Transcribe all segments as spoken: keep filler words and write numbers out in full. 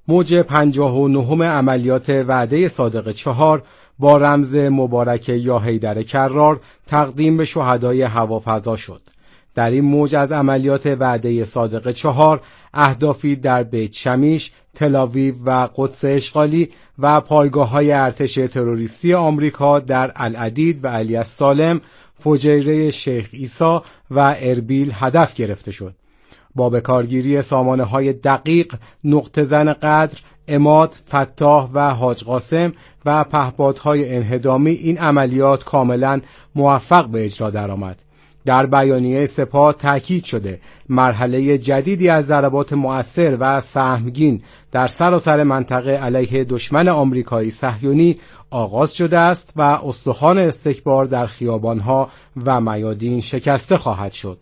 موج پنجاه و نهم عملیات وعده صادق چهار با رمز مبارک یا حیدر کرار تقدیم به شهدای هوافضا شد. در این موج از عملیات وعده صادق چهار اهدافی در بیت شمیش، تل‌آویو و قدس اشغالی و پایگاه‌های ارتش تروریستی آمریکا در العدید و علی السالم، فجیره شیخ عیسی و اربیل هدف گرفته شد. با بکارگیری سامانه‌های دقیق، نقطه زن قدر، عماد، فتاح و حاج قاسم و پهپادهای انهدامی این عملیات کاملا موفق به اجرا درآمد. در بیانیه سپاه تاکید شده مرحله جدیدی از ضربات مؤثر و سهمگین در سراسر منطقه علیه دشمن آمریکایی صهیونی آغاز شده است و استخوان استکبار در خیابانها و میادین شکسته خواهد شد.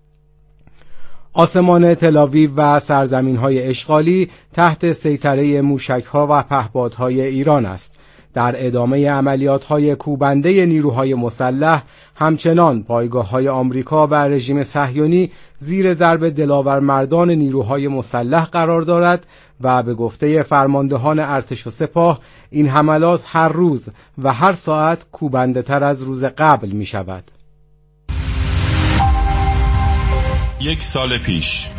آسمان تل‌آویو و سرزمین‌های اشغالی تحت سیطره موشک‌ها و پهپادهای ایران است. در ادامه عملیات‌های کوبنده نیروهای مسلح همچنان پایگاه‌های آمریکا و رژیم صهیونی زیر ضرب دلاور مردان نیروهای مسلح قرار دارد و به گفته فرماندهان ارتش و سپاه این حملات هر روز و هر ساعت کوبنده‌تر از روز قبل می‌شود. یک سال پیش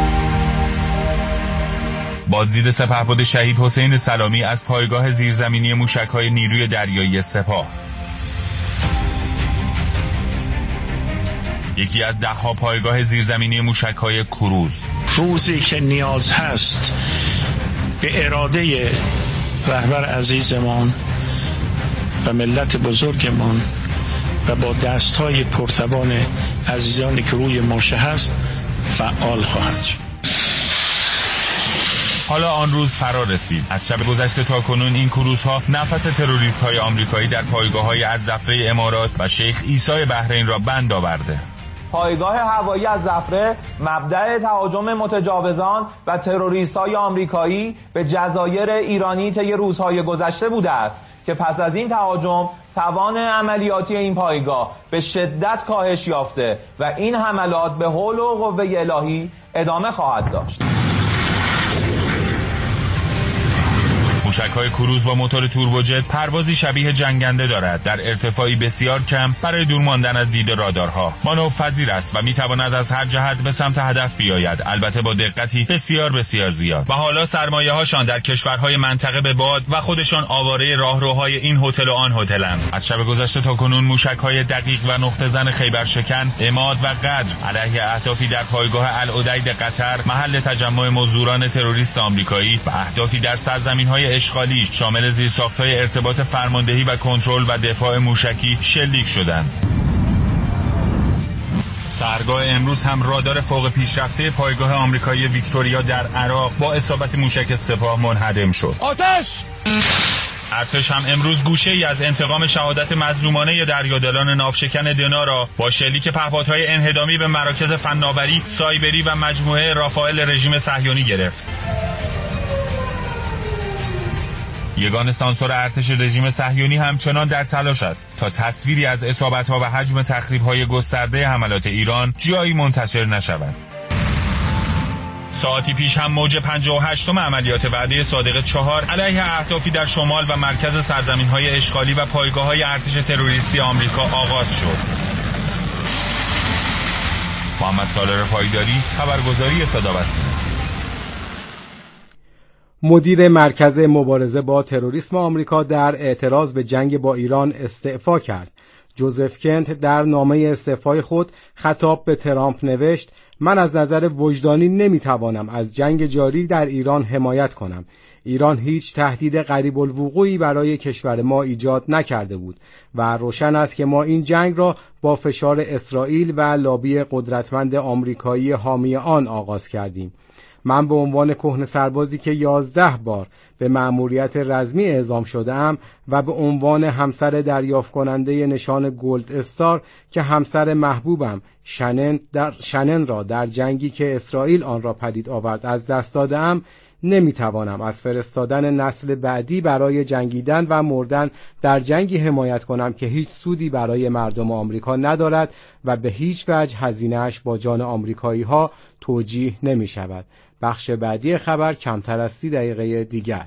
بازدید سپهبد شهید حسین سلامی از پایگاه زیرزمینی موشک‌های نیروی دریایی سپاه، یکی از ده‌ها پایگاه زیرزمینی موشک‌های کروز. روزی که نیاز هست به اراده رهبر عزیزمان و ملت بزرگمان و با دست‌های پرتوان عزیزانی که روی ماشه هست فعال خواهد شد. حالا آن روز فرا رسید. از شب گذشته تا کنون این کروزها نفس تروریست‌های آمریکایی در پایگاه‌های الزفره امارات و شیخ عیسی بحرین را بند آورده. پایگاه هوایی الزفره مبدأ تهاجم متجاوزان و تروریست‌های آمریکایی به جزایر ایرانی طی روزهای گذشته بوده است که پس از این تهاجم توان عملیاتی این پایگاه به شدت کاهش یافته و این حملات به حول و قوه الهی ادامه خواهد داشت. موشک‌های کروز با موتور توربوجت پروازی شبیه جنگنده دارد، در ارتفاعی بسیار کم برای دور ماندن از دید رادارها. مانورپذیر است و می‌تواند از هر جهت به سمت هدف بیاید، البته با دقتی بسیار بسیار زیاد. و حالا سرمایه‌هاشان در کشورهای منطقه به باد و خودشان آواره راهروهای این هتل و آن هتلند. از شب گذشته تا کنون موشک‌های دقیق و نقطه زن خیبرشکن، عماد و قدر علیه اهدافی در پایگاه العدید قطر، محل تجمع مزدوران تروریست آمریکایی، و اهدافی در سرزمین‌های اشغالی شامل زیرساخت‌های ارتباط فرماندهی و کنترل و دفاع موشکی شلیک شدند. سحرگاه امروز هم رادار فوق پیشرفته پایگاه آمریکایی ویکتوریا در عراق با اصابت موشک سپاه منهدم شد. آتش! ارتش هم امروز گوشه‌ای از انتقام شهادت مظلومانه دریادلان ناوشکن دنا را با شلیک پهپادهای انهدامی به مراکز فناوری، سایبری و مجموعه رافائل رژیم صهیونی گرفت. یگان سانسور ارتش رژیم صهیونی همچنان در تلاش است تا تصویری از اصابت‌ها و حجم تخریب‌های گسترده حملات ایران جایی منتشر نشود. ساعتی پیش هم موج پنجاه و هشتم عملیات وعده صادق چهار علیه اهدافی در شمال و مرکز سرزمین‌های اشغالی و پایگاه‌های ارتش تروریستی آمریکا آغاز شد. محمد سالار پایداری، خبرگزاری صدا و سیما. مدیر مرکز مبارزه با تروریسم آمریکا در اعتراض به جنگ با ایران استعفا کرد. جوزف کنت در نامه استعفای خود خطاب به ترامپ نوشت: من از نظر وجدانی نمیتوانم از جنگ جاری در ایران حمایت کنم. ایران هیچ تهدید قریب الوقوعی برای کشور ما ایجاد نکرده بود و روشن است که ما این جنگ را با فشار اسرائیل و لابی قدرتمند آمریکایی حامی آن آغاز کردیم. من به عنوان کهنه سربازی که یازده بار به مأموریت رزمی اعزام شده‌ام و به عنوان همسر دریافت کننده نشان گلد استار که همسر محبوبم شنن, در شنن را در جنگی که اسرائیل آن را پدید آورد از دست داده‌ام، نمیتوانم از فرستادن نسل بعدی برای جنگیدن و مردن در جنگی حمایت کنم که هیچ سودی برای مردم آمریکا ندارد و به هیچ وجه هزینه‌اش با جان آمریکایی‌ها توجیه نمی‌شود. بخش بعدی خبر کمتر از سی دقیقه دیگر.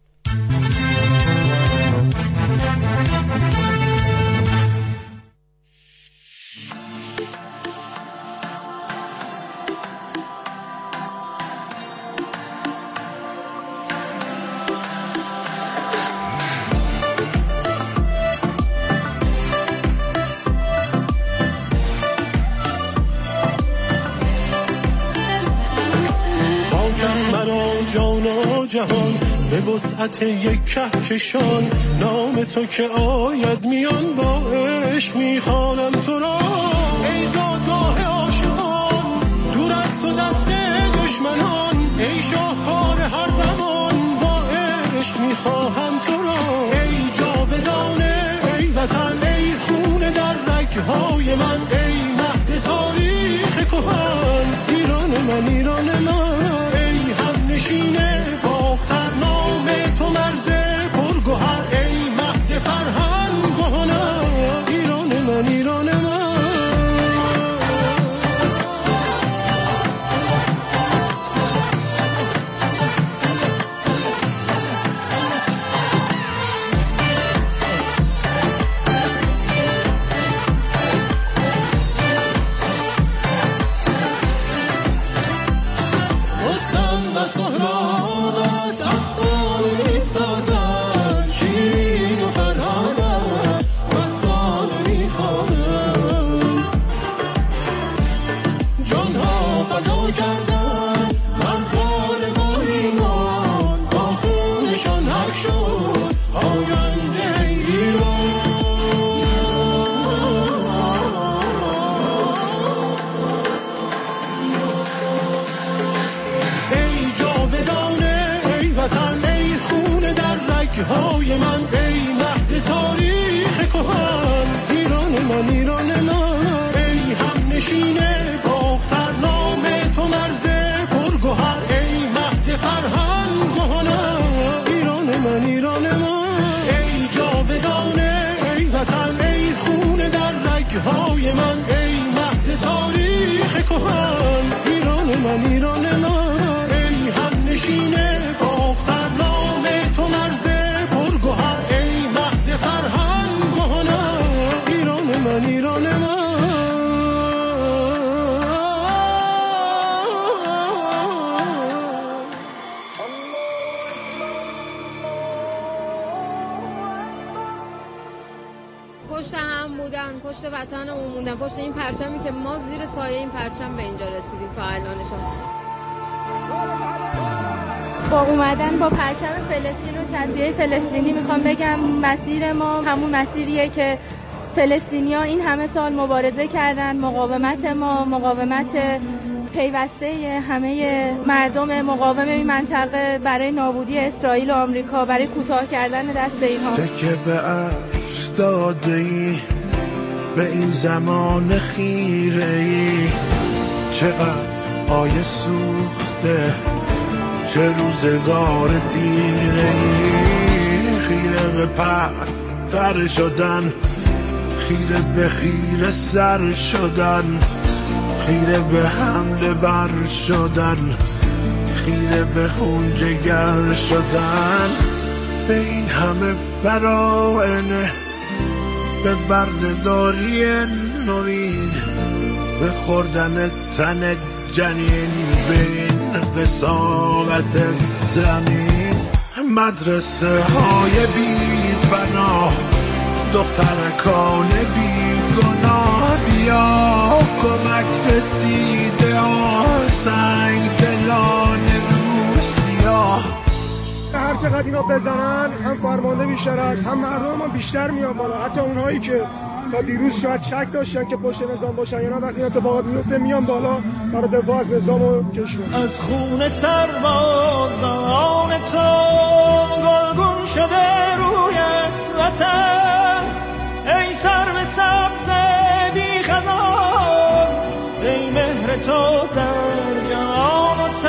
جهان به وسعت یک کهکشان، نام تو که آید میان با عشق میخوانم تو را. ای زادگاه عاشقان دور از تو دست دشمنان، ای شاهکار هر زمان با عشق میخواهم تو را. ای جاودانه ای وطن ای خون در رگهای من، ای مهد تاریخ کهن ایران من ایران من. ای هم نشینه باختر نام تو مرز پرگوهر، ای مهد فرهنگ و هنر ایران من ایران من. های من ای مهد تاریخ کهن ایران من ایران من. ای هم نشینه باختر نام تو مرز پرگوهر، ای مهد فرهنگ و هنر ایران من ایران من. ای جاودانه ای وطن ای خون در رگهای من، ای مهد تاریخ کهن ایران من ایران من. ای هم نشینه باختر نام تو مرز پرگوهر، ای مهد فرهنگ و هنر ایران من ایران من. پشت هم بودن، پشت وطنمون موندن، پشت این پرچمی که ما زیر سایه این پرچم به اینجا رسیدیم تا الانشون. با اومدن با پرچم فلسطین و چتریه فلسطینی میخوام بگم مسیر ما همون مسیریه که فلسطینی‌ها این همه سال مبارزه کردن. مقاومت ما مقاومت پیوسته همه مردم مقاوم این منطقه برای نابودی اسرائیل و آمریکا، برای کوتاه کردن دست اینها. تکه به عرش داده‌ای به این زمان خیره‌ای، چقدر آیه سوخته چه روزگار تیره‌ای. خیره به پس تر شدن، خیره به خیره سر شدن، خیره به حمله بر شدن، خیره به خون جگر شدن. به این همه براینه، به بردهداری نورین، به خوردن تن جنین، به این قساوت زمین. مدرسه های بی بنا، دخترکان بی گناه، بیا کمک رسیده آسنگ دلان روسیا. هر چقدر اینا بزنن هم فرمانده بیشتر است، هم مردم هم بیشتر میان بالا. حتی اونهایی که تا دیروز شاید شک داشتن که پشت نظام باشن یا نه، وقتی اتفاقات میفته میان بالا برای دفاع از نظام و کشور. از خون سربازان تو گلگون شده رویت وطن، ای سرو سبز بی خزان، ای مهر تو در جان و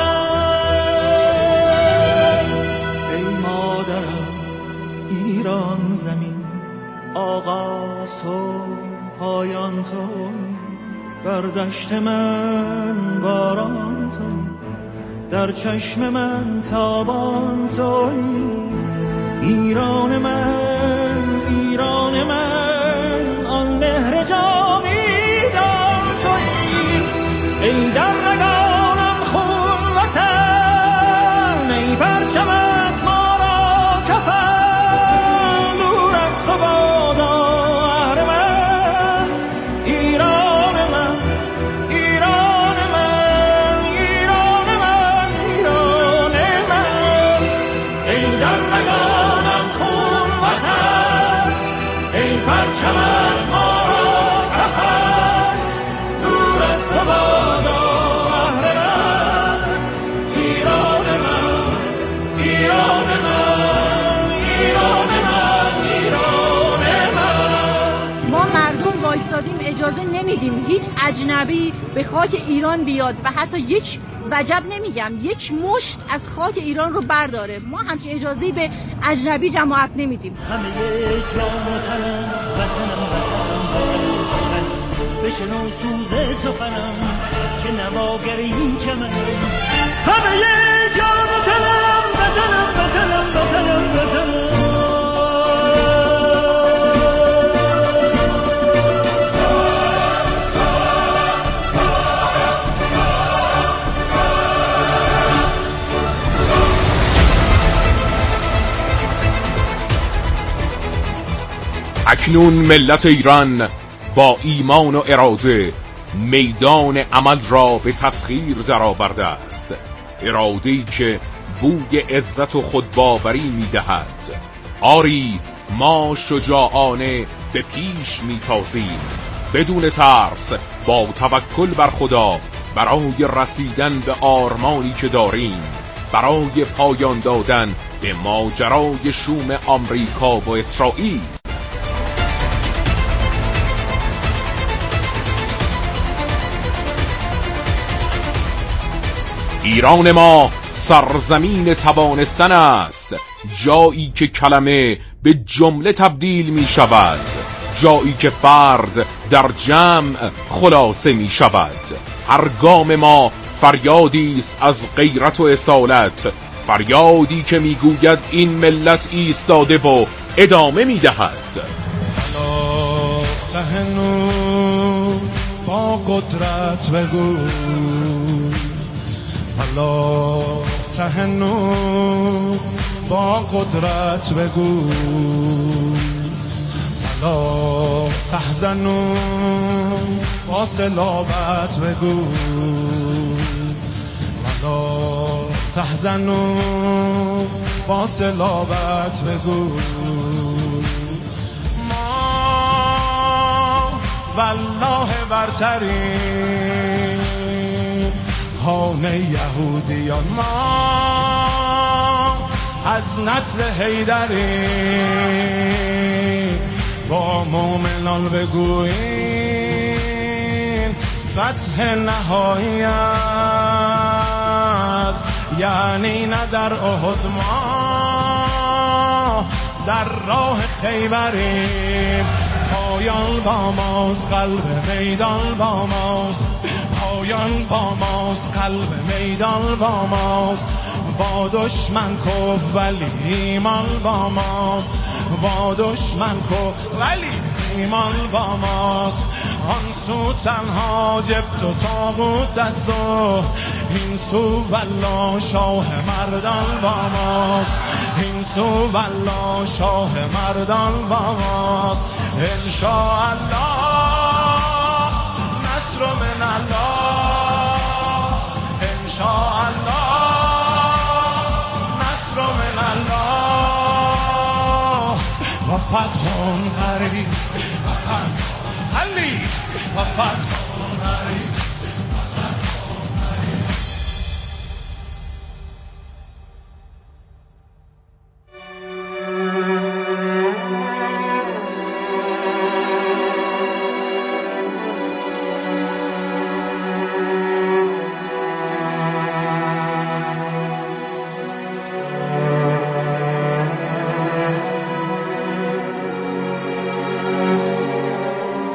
تن. ای مادرم ایران زمین، آغاز تو پایان تو، بر دشت من باران تو، در چشم من تابان تویی. ایران من، ایران من، آن مهر جاویدان تویی. ای در رگانم خون وطن، ای پرچمت ما را کفن، دور از تو بادا اهر من. ایران من، ایران من، ایران من، ایران من. ای در رگانم خون وطن، ای پرچمت ما را کفن، دور از تو بادا اهر من. ایران من، ایران من، ایران من، ایران من. ما مردم وایستادیم اجازه نمیدیم هیچ اجنبی به خاک ایران بیاد و حتی یک وجب نمیگم یک مشت از خاک ایران رو برداره. ما همچین اجازه‌ای به اجنبی جماعت نمیدیم. همه جان و تنم وطنم وطنم وطنم، بشنو سوز سخنم که نواگر این چمنم. همه جان و تنم وطنم وطنم وطنم وطنم. اکنون ملت ایران با ایمان و اراده میدان عمل را به تسخیر درآورده است. اراده‌ای که بوی عزت و خودباوری می‌دهد. آری ما شجاعانه به پیش می‌تازیم بدون ترس، با توکل بر خدا، برای رسیدن به آرمانی که داریم، برای پایان دادن به ماجرای شوم آمریکا و اسرائیل. ایران ما سرزمین توانستن است، جایی که کلمه به جمله تبدیل می شود، جایی که فرد در جمع خلاصه می شود. هر گام ما فریادی است از غیرت و اصالت، فریادی که می گوید این ملت ایستاده و ادامه می دهد. تهنو با قدرت بگو، حالا تهنو با قدرت بگو، حالا تحزنو با صلابت بگو، حالا تحزنو با صلابت بگو. ما والله برتریم هان یهودیان، ما از نسل حیدری با مومنان بگوییم فتح نهایی است، یعنی نه در احد ما در راه خیبریم. پایان با ماست، قلب میدان با ماست، پایان با ماست، قلب میدان با ماست. با دشمن کف ولی ایمان با ماست، با دشمن کف ولی ایمان با ماست. آن سو تنها جبت و طاغوت است و این سو والله شاه مردان با ماست، این سو والله شاه مردان با ماست. انشاءالله نصر من الله، انشاءالله نصر من الله و فتح قریب و فتح حلی و فتح قریب.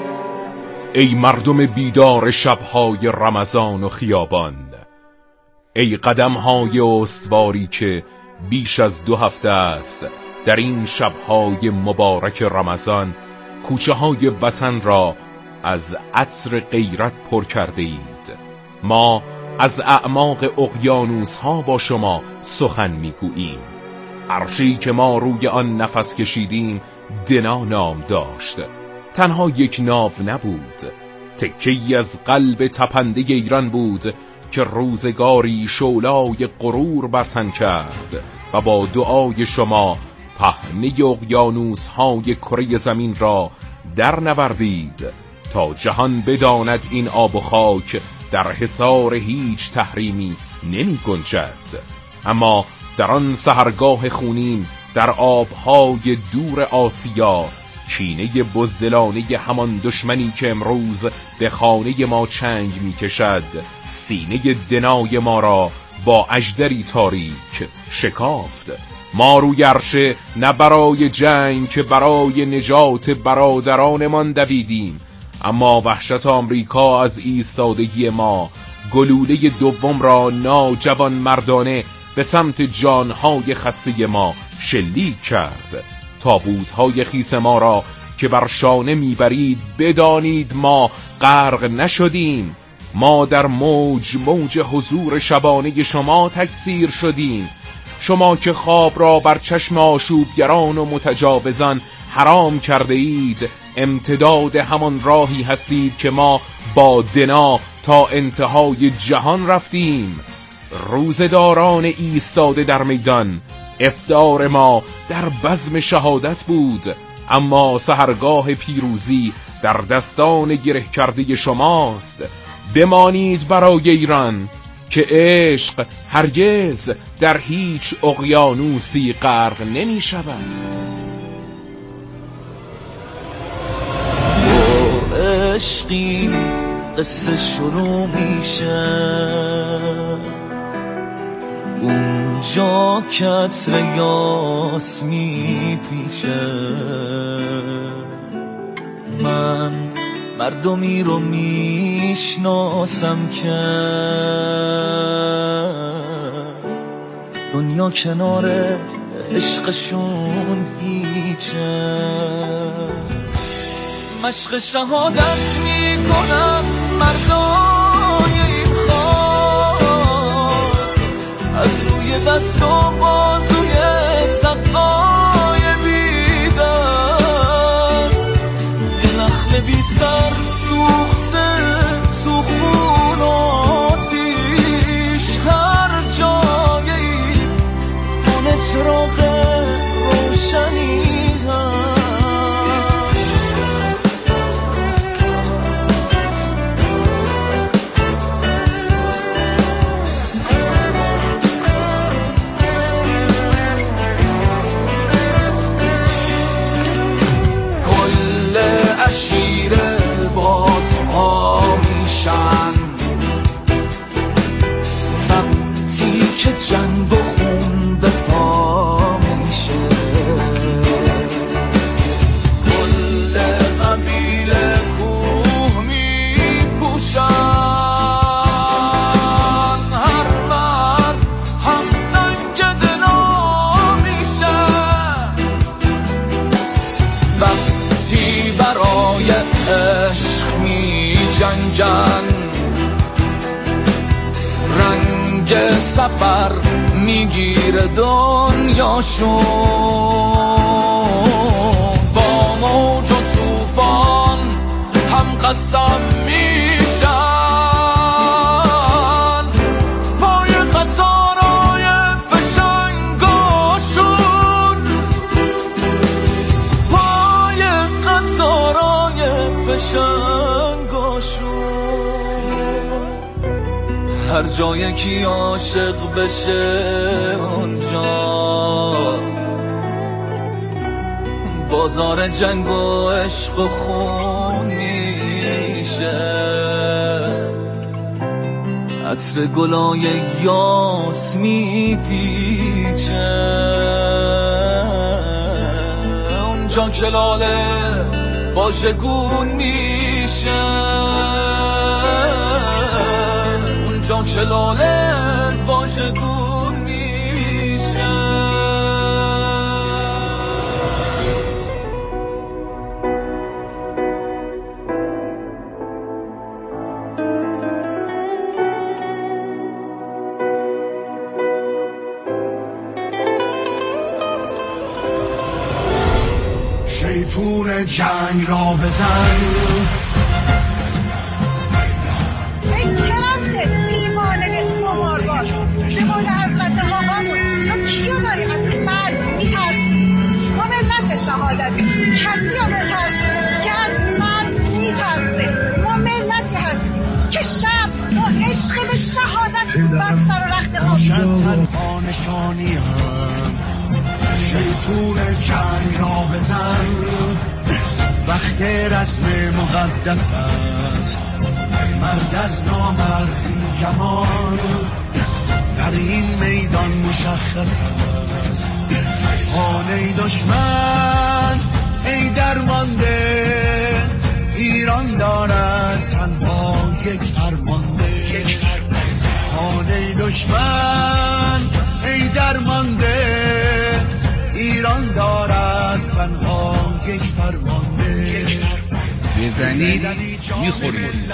ای مردم بیدار شبهای رمضان و خیابان، ای قدم‌های استواری که بیش از دو هفته است در این شب‌های مبارک رمضان کوچه های وطن را از عطر غیرت پر کرده اید. ما از اعماق اقیانوس ها با شما سخن میگوییم. عرشی که ما روی آن نفس کشیدیم دنا نام داشت. تنها یک ناو نبود، تکه‌ای از قلب تپنده ایران بود که روزگاری شعله‌ای غرور بر تن کرد و با دعای شما پهنه اقیانوس های کره زمین را در نوردید تا جهان بداند این آب و خاک در حصار هیچ تحریمی نمی گنجد. اما در آن سحرگاه خونین در آبهای دور آسیا کینه بزدلانه همان دشمنی که امروز به خانه ما چنگ می کشد سینه دنای ما را با اژدری تاریک شکافت. ما روی عرشه نه برای جنگ که برای نجات برادرانمان دویدیم، اما وحشت آمریکا از ایستادگی ما گلوله دوم را ناجوان مردانه به سمت جانهای خسته ما شلیک کرد. تابوتهای خیس ما را که بر شانه میبرید بدانید ما غرق نشدیم. ما در موج موج حضور شبانه شما تکثیر شدیم. شما که خواب را بر چشم آشوبگران و متجاوزان حرام کرده اید امتداد همان راهی هستید که ما با دنا تا انتهای جهان رفتیم. روزداران ایستاده در میدان، افطار ما در بزم شهادت بود، اما سحرگاه پیروزی در دستان گره کرده شماست. بمانید برای ایران که عشق هرگز در هیچ اقیانوسی غرق نمی شود. با عشقی قصه شروع میشه، اونجا کتر یاس میپیچه. من مردمی رو میشناسم که دنیا کنار عشقشون هیچه. مشق شهادت میکنم مردای این خاک، از روی دست و بازوی سقای بیدست. یه نخل بی سر سوخته تو خون و آتیش، هر جایی خونه چراغ روشنی شیر باز پا میشن وقتی که جنگ و خون به پا میشه. کل قبیله کوه میپوشن، هر مرد هم سنگ دنا میشه. وقتی برای عشق می جنگن، رنگ سفر میگیره دنیاشون. با موج و طوفان هم قسم میشن، پای قطارای فشنگاشون، پای قطارای فشنگاشون. هر جایی که عاشق بشه اونجا بازار جنگ و عشق و خون میشه. عطر گلای یاس میپیچه، اونجا که لاله واژگون میشه، اونجا چلاله واژگون میشه. شیپور جنگ را بزن، ای ترمپ دیوانه قمارباز، به قول حضرت آقامون تو کیو داری از این مرد میترسی؟ ما ملت شهادتی، کسی رو بترسی که از این مرد میترسه. ما ملتی هستی که شب با عشق به شهادت بستر و رخت آبی تنها نشانی هم. شیپور جنگ را بزن، وقت رسم مقدس است، مرد از نامردی گمان در این میدان مشخص است. آن ای دشمن ای درمانده، ایران دارد تنها یک فرمانده. آن ای دشمن ای درمانده، ایران دارد تنها یک فرمانده. بزنید میخورید.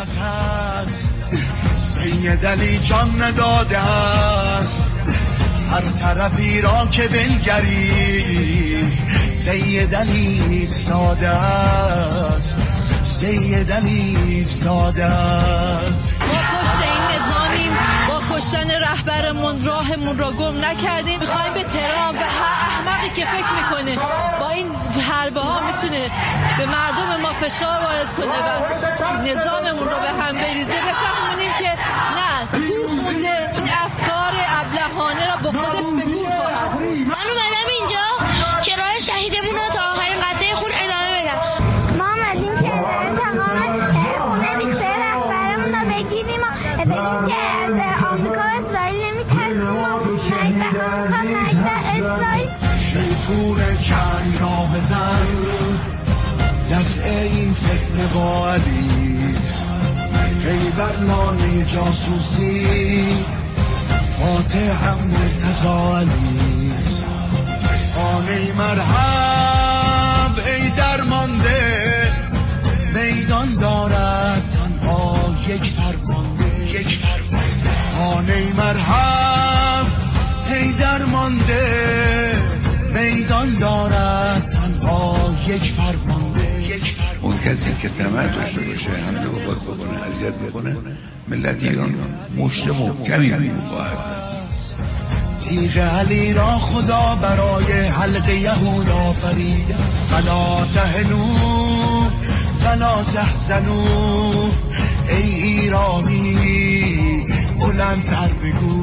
سید علی جان نداده است، هر طرفی را که بنگری سید علی ساده است، سید علی ساده است. با کشت این نظامیم، با کشتن رهبرمون راهمون را گم نکردیم. میخوایم به تهران به هر احمقی که فکر میکنه با این حربه ها میتونه به مردم ما فشار وارد کنه و نظاممون رو به هم بریزه بفهمونیم که نه، کور خونده این افکار ابلهانه را با خودش به گور خواهد. من اومدم اینجا که راه شهیدمون رو تا آخرین قطره خون ادامه بدم. ما اومدیم که تمام خونه ریخته رهبرمون رو بگیریم و بگیم که از آمریکا و اسرائیل نمیترسیم و مرگ به آمریکا، مرگ به اسرائیل. شیپور جنگ را بزن، دفع این فتنه با علیست. خیبر لانه جاسوسی، فاتح هم مرتضی علیست. آن ای مرحب ای درمانده، میدان دارد تنها یک فرمانده. آن ای مرحب ای درمانده، میدان دارد تنها یک فرمانده. اون کسی که طمع داشته باشه حمله به خود بکنه، اذیت بکنه، ملت ایران مشت محکمی می‌خواهد. تیغ علی را خدا برای حلق یهود آفرید. فلا تهنوا فلا تحزنوا، ای ایرانی بلندتر بگو.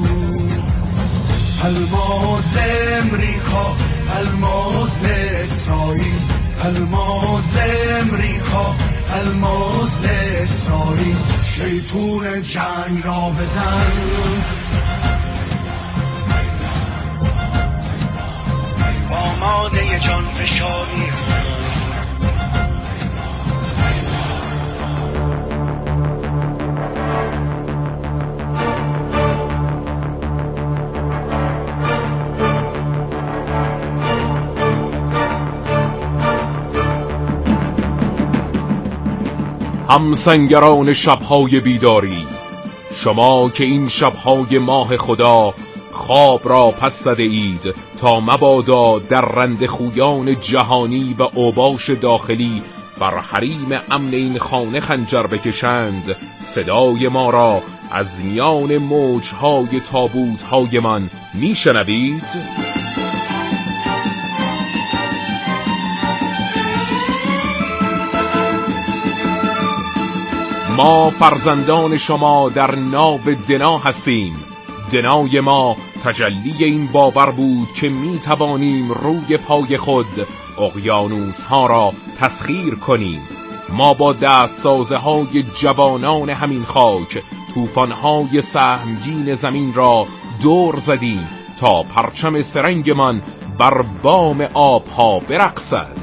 الموت لامریکا، الموت لاسرائیل، الموت لامریکا، الموت لاسرائیل. شیپور جنگ را بزن، آماده جان فشانی. همسنگران شبهای بیداری، شما که این شبهای ماه خدا خواب را پس زده اید تا مبادا در رند خویان جهانی و اوباش داخلی بر حریم امن این خانه خنجر بکشند، صدای ما را از میان موجهای تابوتهای من میشنوید؟ ما فرزندان شما در ناو دنا هستیم. دنای ما تجلی این باور بود که می توانیم روی پای خود اقیانوس ها را تسخیر کنیم. ما با دست سازه های جوانان همین خاک طوفان های سهمگین زمین را دور زدیم تا پرچم سرنگ من بر بام آبها برقصد.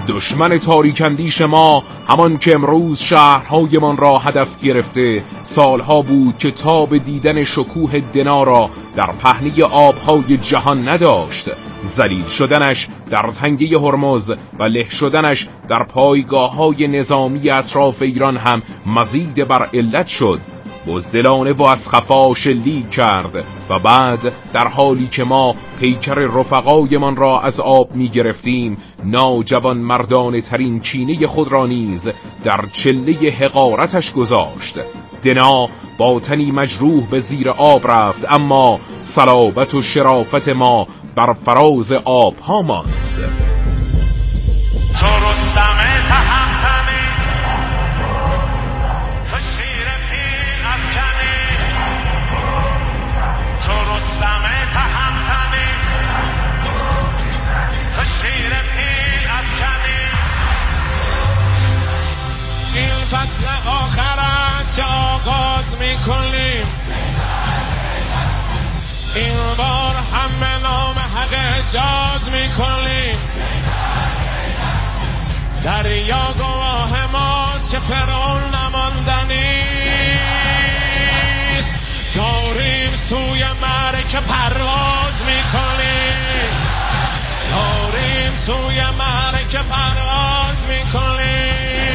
دشمن تاریکندیش ما، همان که امروز شهرهایمان را هدف گرفته، سالها بود که تاب دیدن شکوه دنا را در پهنه آبهای جهان نداشت. ذلیل شدنش در تنگه هرمز و له شدنش در پایگاه‌های نظامی اطراف ایران هم مزید بر علت شد. بزدلانه و از خفا شلیک کرد و بعد در حالی که ما پیکر رفقایمان را از آب می گرفتیم، ناجوان مردانه ترین کینه خود را نیز در چله حقارتش گذاشت. دنا با تنی مجروح به زیر آب رفت، اما صلابت و شرافت ما بر فراز آب ها ماند. فصل آخر است که آغاز میکنیم، این بار هم به نام حق اجاز میکنیم. دریا گواه ماست که فرعون نماندنیست، داریم سوی معرکه پرواز میکنیم، داریم سوی معرکه پرواز میکنیم.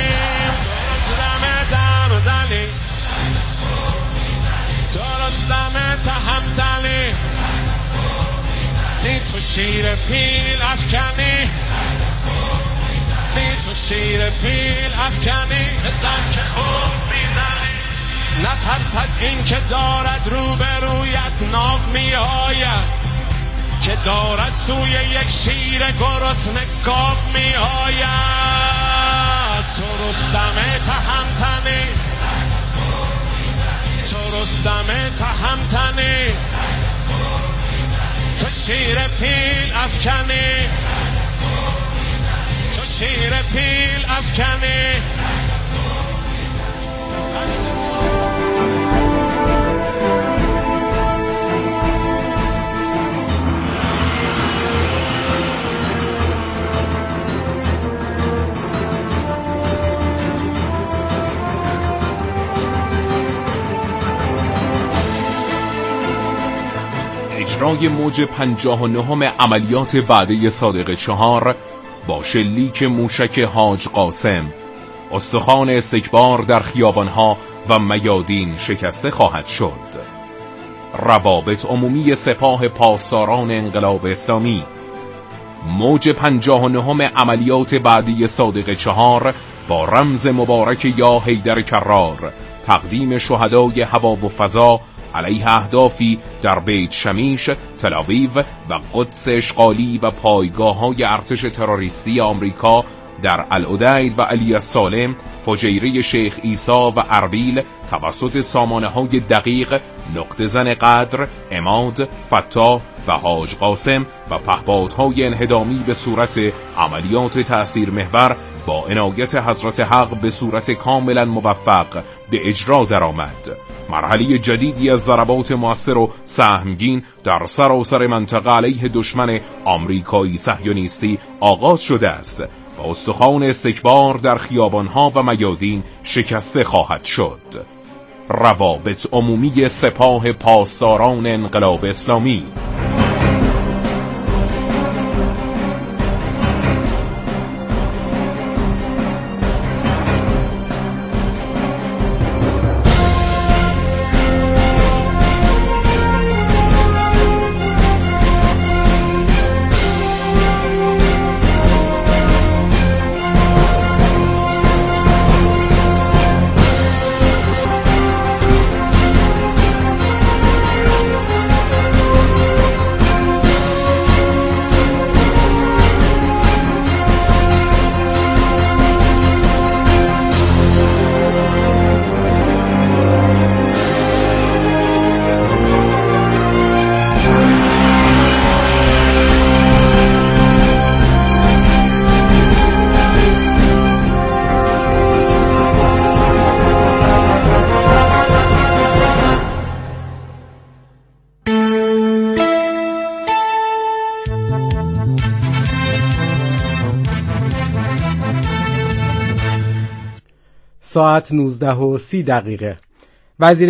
درستم تهمتنی، نی تو شیر پیل افکنی، نی تو شیر پیل افکنی، بزن که خوب میزنی. نترس از این که دارد روبرویت ناو می آید، که دارد سوی یک شیر گرسنه گاو می آید. تو رستم تهمتنی، تو رستم تهمتنی، تو شیر پیل افکنی، تو شیر پیل افکنی. اجرای موج پنجاه و نهم عملیات وعده صادق چهار با شلیک موشک حاج قاسم، استخوان استکبار در خیابانها و میادین شکسته خواهد شد. روابط عمومی سپاه پاسداران انقلاب اسلامی. موج پنجاه و نهم عملیات وعده صادق چهار با رمز مبارک یا حیدر کرار، تقدیم شهدای هوا و فضا علیه اهدافی در بیت شمیش، تل آویو و قدس اشغالی و پایگاه‌های ارتش تروریستی آمریکا در العدید و علی السالم، فجیره شیخ عیسی و اربیل توسط سامانه‌های دقیق نقطه زن قدر، عماد، فتاح و حاج قاسم و پهپادهای انهدامی به صورت عملیات تأثیر محور با عنایت حضرت حق به صورت کاملا موفق به اجرا درآمد. مرحله جدیدی از ضربات مؤثر و سهمگین در سراسر منطقه علیه دشمن آمریکایی صهیونیستی آغاز شده است و استخوان استکبار در خیابانها و میادین شکسته خواهد شد. روابط عمومی سپاه پاسداران انقلاب اسلامی. ساعت نوزده و سی دقیقه. وزیر